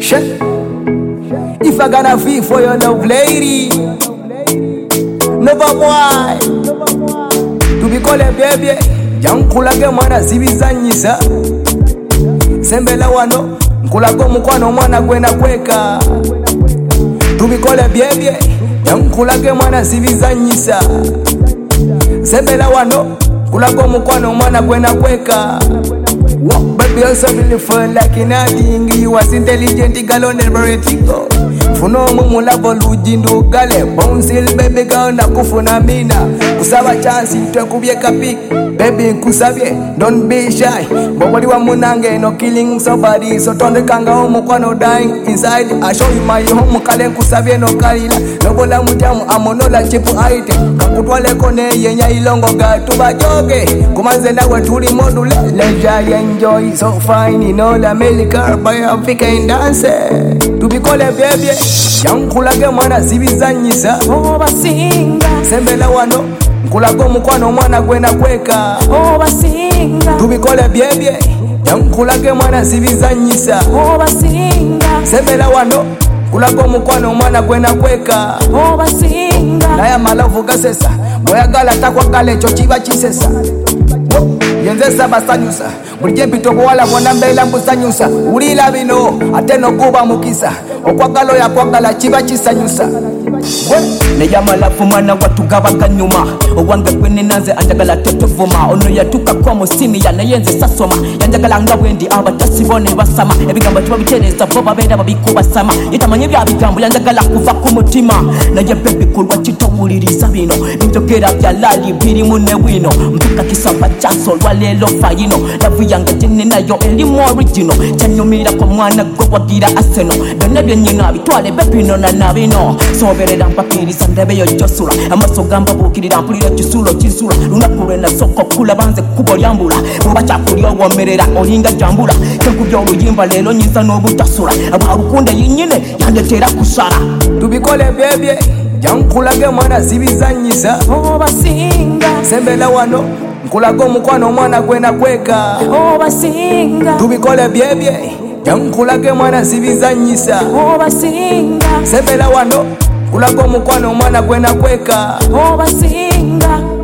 Shit. If I gonna feel for your love lady, never boy. To be called a baby, yankulage mwana zibizanyisa. Sembela wano, nkulago mukwano mwana gwena kweka. To be called a baby, yankulage mwana zibizanyisa. Sembela wano, nkulago mukwano mwana gwena kweka. Baby, you're so beautiful like nothing. You was intelligent, girl, on every go. Funo mumula volujindo gale. Bounce baby girl na kufuna mina. Kusaba chance itwe kubyeka pick. Baby kusabye, don't be shy. Bobody wa munange, no killing somebody. So turn the kanga home, no dying inside. I show you my home, kale kusabye no kalila. No bola mujamu, amonola chipu aite. Kakutwale kone yenya ilongo gatuba joge. Kumanze na waturi module. Leisure enjoy, so fine in all America. By African dance. To be called a baby. Yankulage mwana zibizanyisa. Oh basinga. Sembela wano. Nkulago mukwano mwana gwena kweka. Oh basinga. To be called a baby. Yankulage mwana zibizanyisa. Oh basinga. Sembela wano. Nkulago mukwano mwana gwena kweka. Oh basinga. Naya malavu gasesa. Boyagala takwa kale chochiba chisesa. Yenzesa basanyusa. Bulije mpito wala mwana mbela mbusanyusa. Ulila bino ateno kuba mukisa. Okwagalo ya kwagala chiba chisanyusa. Neyama lafu mwana watu gabaga nyuma. Owange kwene nanze anjagala tetuvuma. Ono yatuka kwa musimi ya nayenze sasoma. Yanjagala nga wendi abatasibone basama. Ebigamba tuba bitereza boba beda babikuba sama. Yetamanye bya bigambo yanjagala kuva ku mutima. Naye baby kulwa kitowuliriza bino. Njogera bya lali biri mune wino. Mpuka kisamba chaso lwalelo fayino. Lavu yange jene nayo elimu original. Chanyumira kwa mwana go wagira aseno. Dona byenyina bitwale baby no na nabino. Soberera mpakiriza ndebe yo josula. Amaso gamba bukirira mpulira kisulo kisula. Lunaku lwena soko kula banze kubo lyambula. Muba kyakulya womerera olinga jambula. Kekubya oluyimba lelo nyinza n'obutasula. Abarukunde yinyine yandetera kusala. To be called a baby. Yankulage mwana zibizanyisa. Oh basinga. Sembela wano. Nkulago mukwano mwana gwena kweka. Oh basinga. To be called a baby. Yankulage mwana zibizanyisa. Oh basinga. Sembela wano. Nkulago mukwano mwana gwena kweka. Oh basinga.